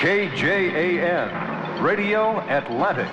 KJAN, Radio Atlantic.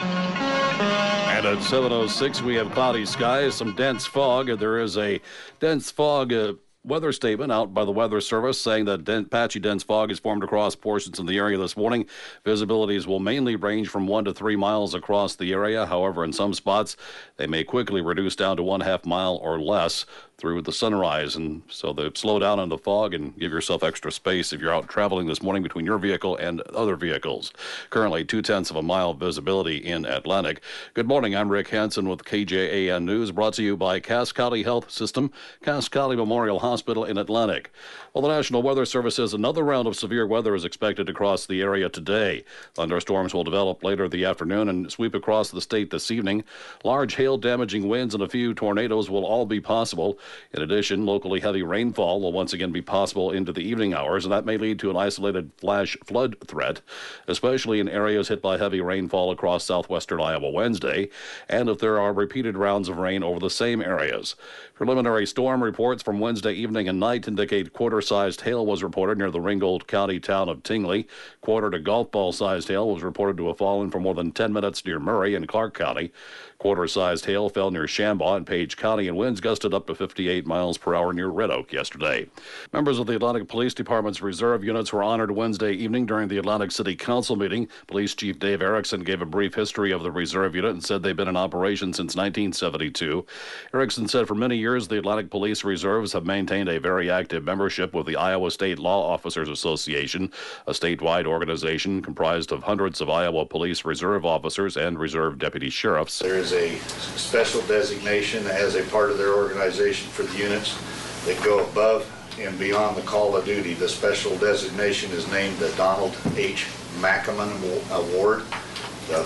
And at 7:06, we have cloudy skies, some dense fog. There is a dense fog weather statement out by the Weather Service saying that patchy dense fog is formed across portions of the area this morning. Visibilities will mainly range from 1 to 3 miles across the area. However, in some spots, they may quickly reduce down to 1/2 mile or less through the sunrise, and so they slow down on the fog and give yourself extra space if you're out traveling this morning between your vehicle and other vehicles. Currently 0.2 of a mile visibility in Atlantic. Good morning, I'm Rick Hansen with KJAN News, brought to you by Cass County Health System, Cass County Memorial Hospital in Atlantic. Well, the National Weather Service says another round of severe weather is expected across the area today. Thunderstorms will develop later the afternoon and sweep across the state this evening. Large hail-damaging winds and a few tornadoes will all be possible. In addition, locally heavy rainfall will once again be possible into the evening hours, and that may lead to an isolated flash flood threat, especially in areas hit by heavy rainfall across southwestern Iowa Wednesday, and if there are repeated rounds of rain over the same areas. Preliminary storm reports from Wednesday evening and night indicate quarter-sized hail was reported near the Ringgold County town of Tingley. Quarter to golf ball-sized hail was reported to have fallen for more than 10 minutes near Murray in Clark County. Quarter-sized hail fell near Shambaugh in Page County, and winds gusted up to 58 miles per hour near Red Oak yesterday. Members of the Atlantic Police Department's reserve units were honored Wednesday evening during the Atlantic City Council meeting. Police Chief Dave Erickson gave a brief history of the reserve unit and said they've been in operation since 1972. Erickson said for many years the Atlantic Police Reserves have maintained a very active membership with the Iowa State Law Officers Association, a statewide organization comprised of hundreds of Iowa Police Reserve officers and reserve deputy sheriffs. There is a special designation as a part of their organization for the units that go above and beyond the call of duty. The special designation is named the Donald H. McAmmon Award, the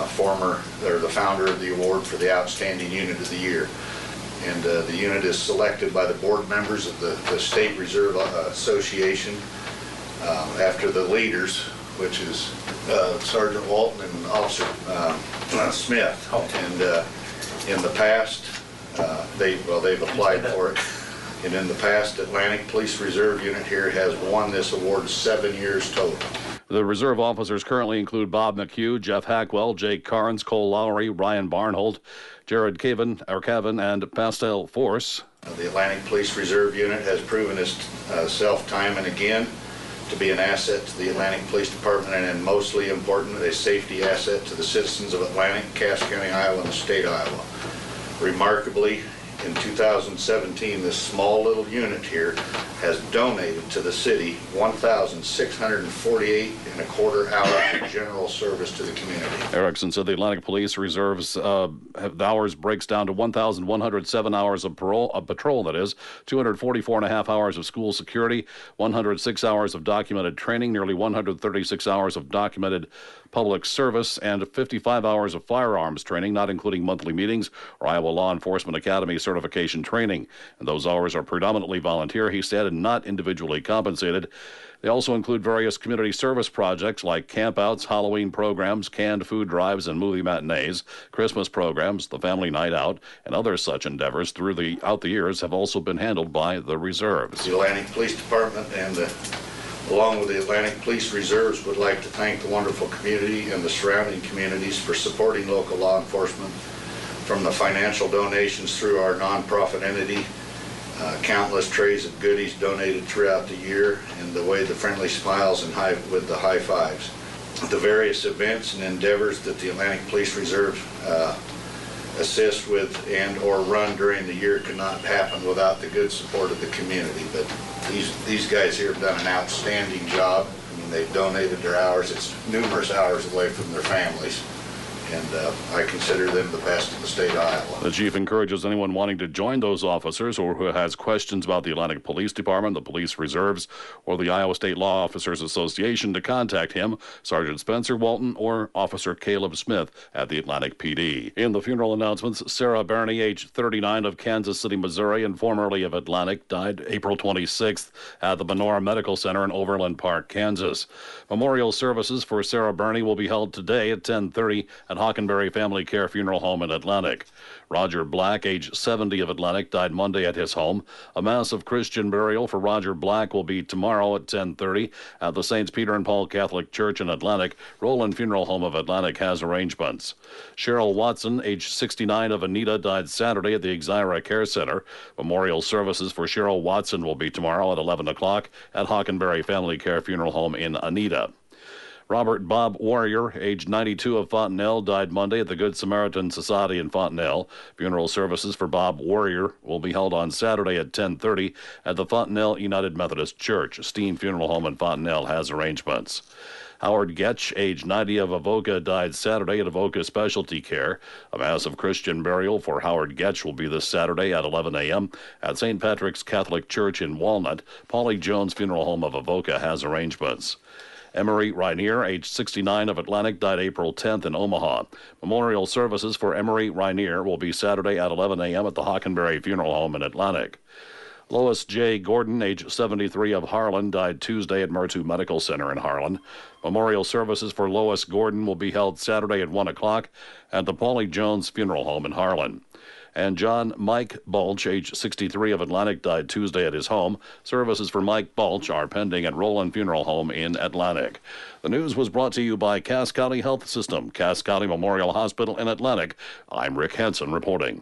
founder of the award for the Outstanding Unit of the Year. And the unit is selected by the board members of the State Reserve Association after the leaders, which is Sergeant Walton and Officer Smith. And in the past, they've applied for it. And in the past, Atlantic Police Reserve Unit here has won this award 7 years total. The reserve officers currently include Bob McHugh, Jeff Hackwell, Jake Carnes, Cole Lowry, Ryan Barnholt, Jared Cavan, and Pastel Force. The Atlantic Police Reserve Unit has proven itself time and again to be an asset to the Atlantic Police Department, and mostly important, a safety asset to the citizens of Atlantic, Cass County, Iowa, and the state of Iowa. Remarkably, in 2017, this small little unit here has donated to the city 1,648 and a quarter hours of general service to the community. Erickson said the Atlantic Police Reserves the hours breaks down to 1,107 hours of patrol, that is, 244 and a half hours of school security, 106 hours of documented training, nearly 136 hours of documented public service, and 55 hours of firearms training, not including monthly meetings or Iowa Law Enforcement Academy certification training. And those hours are predominantly volunteer, he said, and not individually compensated. They also include various community service projects like campouts, Halloween programs, canned food drives and movie matinees, Christmas programs, the family night out, and other such endeavors throughout the years have also been handled by the reserves. The Atlantic Police Department along with the Atlantic Police Reserves would like to thank the wonderful community and the surrounding communities for supporting local law enforcement, from the financial donations through our nonprofit entity, countless trays of goodies donated throughout the year, and the friendly smiles and with the high fives. The various events and endeavors that the Atlantic Police Reserve assist with and or run during the year could not happen without the good support of the community. But these guys here have done an outstanding job. I mean, they've donated their hours. It's numerous hours away from their families. And I consider them the best in the state of Iowa. The chief encourages anyone wanting to join those officers or who has questions about the Atlantic Police Department, the Police Reserves, or the Iowa State Law Officers Association to contact him, Sergeant Spencer Walton, or Officer Caleb Smith at the Atlantic PD. In the funeral announcements, Sarah Barney, age 39, of Kansas City, Missouri, and formerly of Atlantic, died April 26th at the Menorah Medical Center in Overland Park, Kansas. Memorial services for Sarah Barney will be held today at 10:30 at Hockenberry Family Care Funeral Home in Atlantic. Roger Black, age 70 of Atlantic, died Monday at his home. A mass of Christian burial for Roger Black will be tomorrow at 10:30 at the Saints Peter and Paul Catholic Church in Atlantic. Roland Funeral Home of Atlantic has arrangements. Cheryl Watson, age 69 of Anita, died Saturday at the Exira Care Center. Memorial services for Cheryl Watson will be tomorrow at 11 o'clock at Hockenberry Family Care Funeral Home in Anita. Robert Bob Warrior, age 92 of Fontenelle, died Monday at the Good Samaritan Society in Fontenelle. Funeral services for Bob Warrior will be held on Saturday at 10:30 at the Fontenelle United Methodist Church. Steam Funeral Home in Fontenelle has arrangements. Howard Getch, age 90 of Avoca, died Saturday at Avoca Specialty Care. A mass of Christian burial for Howard Getch will be this Saturday at 11 a.m. at St. Patrick's Catholic Church in Walnut. Paulie Jones Funeral Home of Avoca has arrangements. Emery Rainier, age 69 of Atlantic, died April 10th in Omaha. Memorial services for Emery Rainier will be Saturday at 11 a.m. at the Hockenberry Funeral Home in Atlantic. Lois J. Gordon, age 73 of Harlan, died Tuesday at Murtu Medical Center in Harlan. Memorial services for Lois Gordon will be held Saturday at 1 o'clock at the Paulie Jones Funeral Home in Harlan. And John Mike Balch, age 63 of Atlantic, died Tuesday at his home. Services for Mike Balch are pending at Roland Funeral Home in Atlantic. The news was brought to you by Cass County Health System, Cass County Memorial Hospital in Atlantic. I'm Rick Hansen reporting.